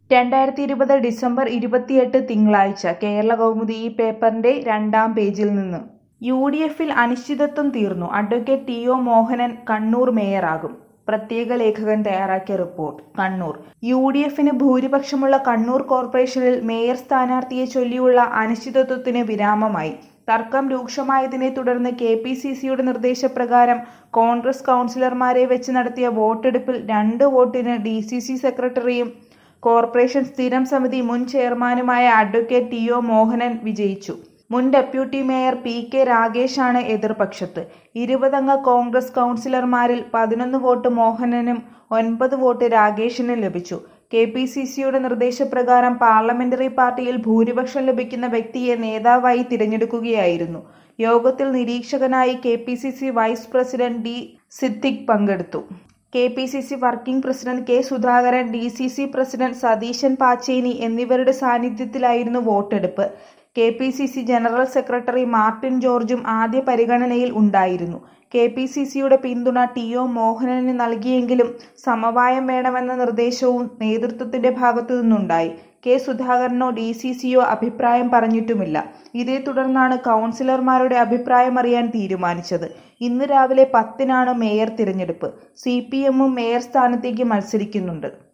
2020 December 28 തിങ്കളാഴ്ച കേരളകൗമുദി ഈ പേപ്പറിന്റെ 2-ാം പേജിൽ നിന്ന്. യു.ഡി.എഫിൽ അനിശ്ചിതത്വം തീർന്നു. Advocate T O. മോഹനൻ കണ്ണൂർ മേയറാകും. പ്രത്യേക ലേഖകൻ തയ്യാറാക്കിയ റിപ്പോർട്ട്. കണ്ണൂർ യു.ഡി.എഫിന് ഭൂരിപക്ഷമുള്ള കണ്ണൂർ കോർപ്പറേഷനിൽ മേയർ സ്ഥാനാർത്ഥിയെ ചൊല്ലിയുള്ള അനിശ്ചിതത്വത്തിന് വിരാമമായി. തർക്കം രൂക്ഷമായതിനെ തുടർന്ന് കെ.പി.സി.സിയുടെ നിർദ്ദേശപ്രകാരം കോൺഗ്രസ് കൗൺസിലർമാരെ വെച്ച് നടത്തിയ വോട്ടെടുപ്പിൽ 2 വോട്ടിന് ഡി.സി.സി സെക്രട്ടറിയും കോർപ്പറേഷൻ സ്ഥിരം സമിതി മുൻ ചെയർമാനുമായ അഡ്വക്കേറ്റ് ടി.ഒ. മോഹനൻ വിജയിച്ചു. മുൻ ഡെപ്യൂട്ടി മേയർ പി.കെ. രാഗേഷാണ് എതിർപക്ഷത്ത്. 20 അംഗ കോൺഗ്രസ് കൗൺസിലർമാരിൽ 11 വോട്ട് മോഹനനും 9 വോട്ട് രാഗേഷിനും ലഭിച്ചു. കെ.പി.സി.സിയുടെ നിർദ്ദേശപ്രകാരം പാർലമെന്ററി പാർട്ടിയിൽ ഭൂരിപക്ഷം ലഭിക്കുന്ന വ്യക്തിയെ നേതാവായി തിരഞ്ഞെടുക്കുകയായിരുന്നു. യോഗത്തിൽ നിരീക്ഷകനായി KPCC vice president D. Siddique പങ്കെടുത്തു. KPCC working president K. Sudhakaran, DCC president Satheesan Pacheni എന്നിവരുടെ സാന്നിധ്യത്തിലായിരുന്നു വോട്ടെടുപ്പ്. കെ.പി.സി.സി ജനറൽ സെക്രട്ടറി മാർട്ടിൻ ജോർജും ആദ്യ പരിഗണനയിൽ ഉണ്ടായിരുന്നു. കെ.പി.സി.സിയുടെ പിന്തുണ ടി.ഒ. മോഹനന് നൽകിയെങ്കിലും സമവായം വേണമെന്ന നിർദ്ദേശവും നേതൃത്വത്തിന്റെ ഭാഗത്തുനിന്നുണ്ടായി. കെ. സുധാകരനോ ഡി.സി.സിയോ അഭിപ്രായം പറഞ്ഞിട്ടുമില്ല. ഇതേ തുടർന്നാണ് കൗൺസിലർമാരുടെ അഭിപ്രായമറിയാൻ തീരുമാനിച്ചത്. ഇന്ന് രാവിലെ 10-നാണ് മേയർ തിരഞ്ഞെടുപ്പ്. സി.പി.എമ്മും മേയർ സ്ഥാനത്തേക്ക് മത്സരിക്കുന്നുണ്ട്.